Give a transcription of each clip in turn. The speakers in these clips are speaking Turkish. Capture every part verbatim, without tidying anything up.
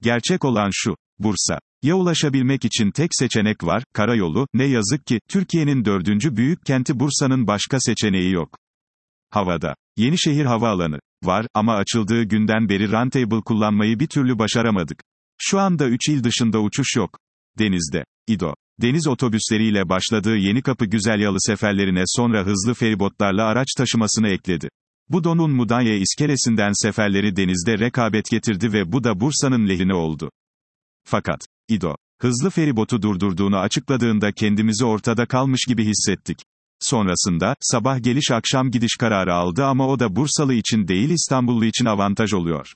Gerçek olan şu: Bursa. Ya ulaşabilmek için tek seçenek var, karayolu, ne yazık ki, Türkiye'nin dördüncü büyük kenti Bursa'nın başka seçeneği yok. Havada. Yenişehir Havaalanı var ama açıldığı günden beri Runtable kullanmayı bir türlü başaramadık. Şu anda üç il dışında uçuş yok. Denizde. İdo. Deniz otobüsleriyle başladığı Yenikapı Güzelyalı seferlerine sonra hızlı feribotlarla araç taşımasını ekledi. Bu Don'un Mudanya iskelesinden seferleri denizde rekabet getirdi ve bu da Bursa'nın lehine oldu. Fakat, İdo, hızlı feribotu durdurduğunu açıkladığında kendimizi ortada kalmış gibi hissettik. Sonrasında, sabah geliş akşam gidiş kararı aldı ama o da Bursalı için değil İstanbullu için avantaj oluyor.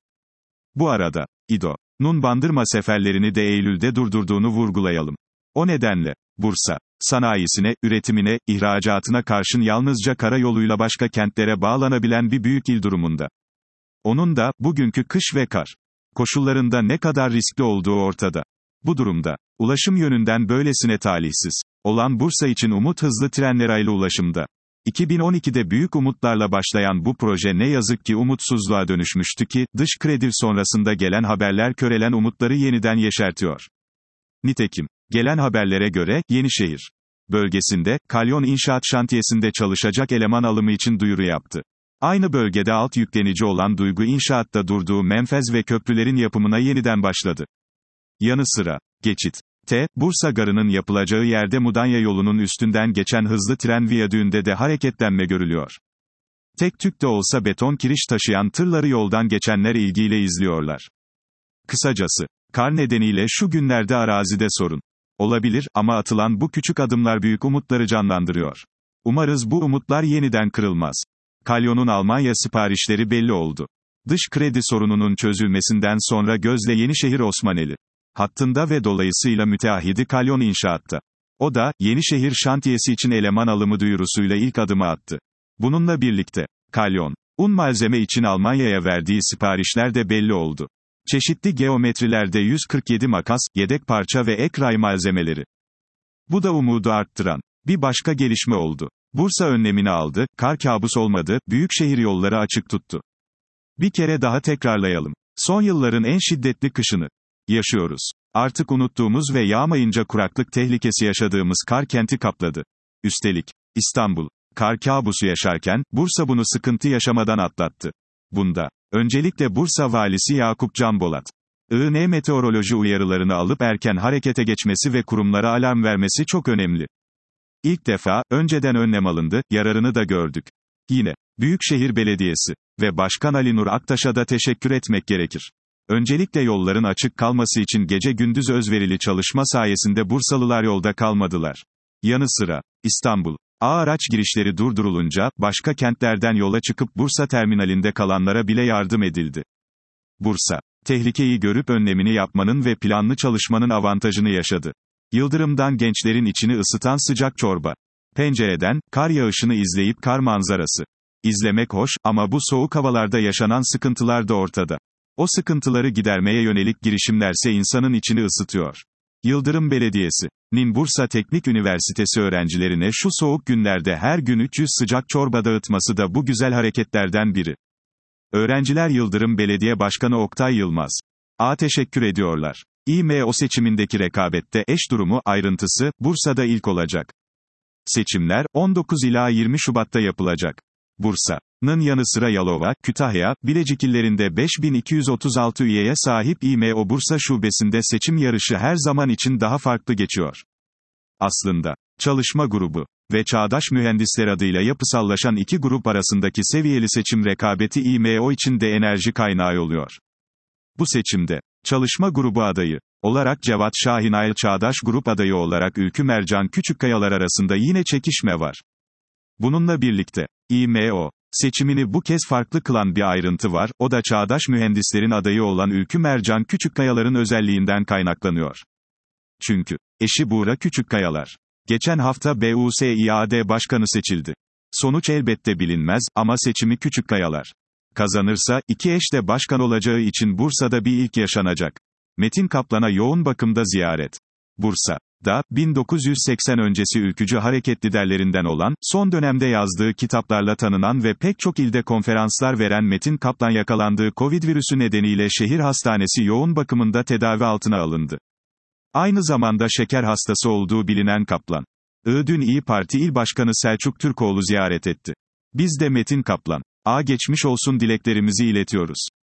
Bu arada, İdo'nun Bandırma seferlerini de Eylül'de durdurduğunu vurgulayalım. O nedenle, Bursa, sanayisine, üretimine, ihracatına karşın yalnızca karayoluyla başka kentlere bağlanabilen bir büyük il durumunda. Onun da, bugünkü kış ve kar koşullarında ne kadar riskli olduğu ortada. Bu durumda, ulaşım yönünden böylesine talihsiz olan Bursa için umut hızlı trenler raylı ulaşımda. iki bin on ikide büyük umutlarla başlayan bu proje ne yazık ki umutsuzluğa dönüşmüştü ki, dış kredi sonrasında gelen haberler körelen umutları yeniden yeşertiyor. Nitekim, gelen haberlere göre, Yenişehir bölgesinde, Kalyon İnşaat Şantiyesi'nde çalışacak eleman alımı için duyuru yaptı. Aynı bölgede alt yüklenici olan Duygu İnşaat'ta durduğu menfez ve köprülerin yapımına yeniden başladı. Yanı sıra, geçit T, Bursa Garı'nın yapılacağı yerde Mudanya yolunun üstünden geçen hızlı tren viyadüğünde de hareketlenme görülüyor. Tek tük de olsa beton kiriş taşıyan tırları yoldan geçenler ilgiyle izliyorlar. Kısacası, kar nedeniyle şu günlerde arazide sorun olabilir ama atılan bu küçük adımlar büyük umutları canlandırıyor. Umarız bu umutlar yeniden kırılmaz. Kalyon'un Almanya siparişleri belli oldu. Dış kredi sorununun çözülmesinden sonra gözle Yenişehir Osmaneli hattında ve dolayısıyla müteahhidi Kalyon İnşaat'ta. O da, Yenişehir şantiyesi için eleman alımı duyurusuyla ilk adımı attı. Bununla birlikte, Kalyon, un malzeme için Almanya'ya verdiği siparişler de belli oldu. Çeşitli geometrilerde yüz kırk yedi makas, yedek parça ve ek ray malzemeleri. Bu da umudu arttıran bir başka gelişme oldu. Bursa önlemini aldı, kar kabus olmadı, büyük şehir yolları açık tuttu. Bir kere daha tekrarlayalım. Son yılların en şiddetli kışını yaşıyoruz. Artık unuttuğumuz ve yağmayınca kuraklık tehlikesi yaşadığımız kar kenti kapladı. Üstelik, İstanbul, kar kabusu yaşarken, Bursa bunu sıkıntı yaşamadan atlattı. Bunda, öncelikle Bursa Valisi Yakup Canbolat, I N meteoroloji uyarılarını alıp erken harekete geçmesi ve kurumlara alarm vermesi çok önemli. İlk defa, önceden önlem alındı, yararını da gördük. Yine, Büyükşehir Belediyesi ve Başkan Ali Nur Aktaş'a da teşekkür etmek gerekir. Öncelikle yolların açık kalması için gece gündüz özverili çalışma sayesinde Bursalılar yolda kalmadılar. Yanı sıra, İstanbul, A araç girişleri durdurulunca, başka kentlerden yola çıkıp Bursa terminalinde kalanlara bile yardım edildi. Bursa, tehlikeyi görüp önlemini yapmanın ve planlı çalışmanın avantajını yaşadı. Yıldırımdan gençlerin içini ısıtan sıcak çorba. Pencereden, kar yağışını izleyip kar manzarası. İzlemek hoş, ama bu soğuk havalarda yaşanan sıkıntılar da ortada. O sıkıntıları gidermeye yönelik girişimlerse insanın içini ısıtıyor. Yıldırım Belediyesi'nin Bursa Teknik Üniversitesi öğrencilerine şu soğuk günlerde her gün üç yüz sıcak çorba dağıtması da bu güzel hareketlerden biri. Öğrenciler Yıldırım Belediye Başkanı Oktay Yılmaz A teşekkür ediyorlar. İ M O seçimindeki rekabette eş durumu ayrıntısı Bursa'da ilk olacak. Seçimler on dokuz ila yirmi Şubat'ta yapılacak. Bursa'nın yanı sıra Yalova, Kütahya, Bilecik illerinde beş bin iki yüz otuz altı üyeye sahip İ M O Bursa şubesinde seçim yarışı her zaman için daha farklı geçiyor. Aslında, çalışma grubu ve çağdaş mühendisler adıyla yapısallaşan iki grup arasındaki seviyeli seçim rekabeti İ M O için de enerji kaynağı oluyor. Bu seçimde, çalışma grubu adayı olarak Cevat Şahinayl, çağdaş grup adayı olarak Ülkü Mercan Küçükkayalar arasında yine çekişme var. Bununla birlikte, İ M O seçimini bu kez farklı kılan bir ayrıntı var, o da çağdaş mühendislerin adayı olan Ülkü Mercan Küçükkayalar'ın özelliğinden kaynaklanıyor. Çünkü, eşi Buğra Küçükkayalar, geçen hafta B U S İ A D Başkanı seçildi. Sonuç elbette bilinmez, ama seçimi Küçükkayalar kazanırsa, iki eş de başkan olacağı için Bursa'da bir ilk yaşanacak. Metin Kaplan'a yoğun bakımda ziyaret. Bursa da, bin dokuz yüz seksen öncesi ülkücü hareket liderlerinden olan, son dönemde yazdığı kitaplarla tanınan ve pek çok ilde konferanslar veren Metin Kaplan yakalandığı Covid virüsü nedeniyle şehir hastanesi yoğun bakımında tedavi altına alındı. Aynı zamanda şeker hastası olduğu bilinen Kaplan, Iğdın İyi Parti İl Başkanı Selçuk Türkoğlu ziyaret etti. Biz de Metin Kaplan, A geçmiş olsun dileklerimizi iletiyoruz.